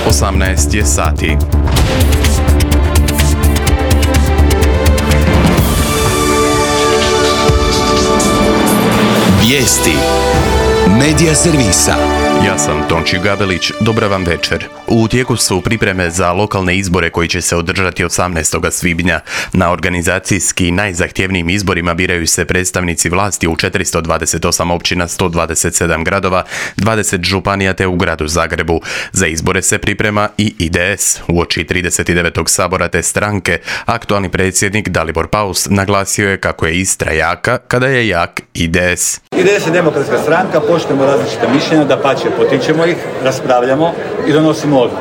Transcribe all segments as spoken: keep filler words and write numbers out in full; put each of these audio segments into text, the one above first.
osamnaest je sati. Vijesti Medija servisa. Ja sam Tonči Gabelić, dobar vam večer. U tijeku su pripreme za lokalne izbore koji će se održati osamnaestog svibnja. Na organizacijski najzahtjevnijim izborima biraju se predstavnici vlasti u četiristo dvadeset osam općina, sto dvadeset sedam gradova, dvadeset županija te u gradu Zagrebu. Za izbore se priprema i I D S. Uoči trideset devetog sabora te stranke, aktualni predsjednik Dalibor Paus naglasio je kako je Istra jaka kada je jak I D S. I D S je demokratska stranka, poštujemo različita mišljenja, dapače, potičemo ih, raspravljamo i donosimo odluke.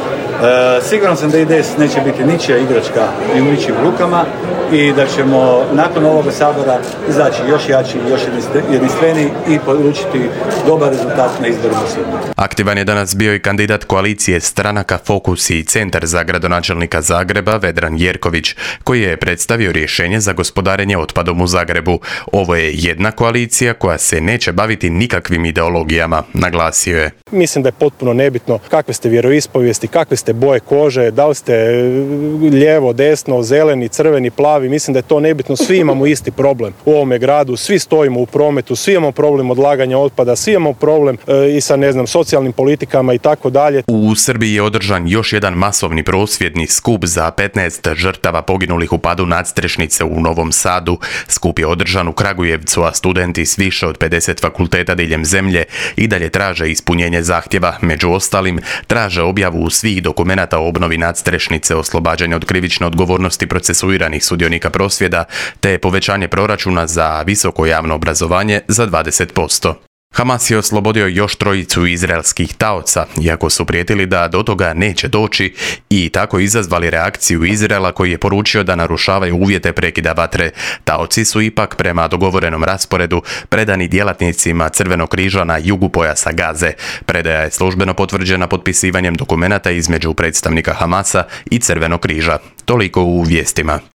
E, siguran sam da I D S neće biti ničija igračka i u ničijim rukama i da ćemo nakon ovoga sabora izaći još jači, još jedinstveniji i polučiti dobar rezultat na izborima svibnja. Aktivan je danas bio i kandidat koalicije stranaka Fokus i Centar za gradonačelnika Zagreba Vedran Jerković, koji je predstavio rješenje za gospodarenje otpadom u Zagrebu. Ovo je jedna koalicija koja se neće baviti nikakvim ideologijama, naglasio je. Mislim da je potpuno nebitno kakve ste vjeroispovijesti, kakve ste boje kože, da li ste lijevo, desno, zeleni, crveni, plavi, mislim da je to nebitno, svi imamo isti problem u ovome gradu, svi stojimo u prometu, svi imamo problem odlaganja otpada, svi imamo problem e, i sa, ne znam, socijalnim politikama i tako dalje. U Srbiji je održan još jedan masovni prosvjedni skup za petnaest žrtava poginulih u padu nadstrešnice u Novom Sadu. Skup je održan u Kragujevcu, a studenti s više od pedeset fakulteta diljem zemlje i dalje traže ispunjenje zahtjeva. Među ostalim, traže objavu svih dokumenata o obnovi nadstrešnice, oslobađanje od krivične odgovornosti procesuiranih sudionika prosvjeda, te povećanje proračuna za visoko javno obrazovanje za dvadeset posto. Hamas je oslobodio još trojicu izraelskih taoca, iako su prijetili da do toga neće doći i tako izazvali reakciju Izraela koji je poručio da narušavaju uvjete prekida vatre. Taoci su ipak prema dogovorenom rasporedu predani djelatnicima Crvenog križa na jugu pojasa Gaze. Predaja je službeno potvrđena potpisivanjem dokumenata između predstavnika Hamasa i Crvenog križa. Toliko u vijestima.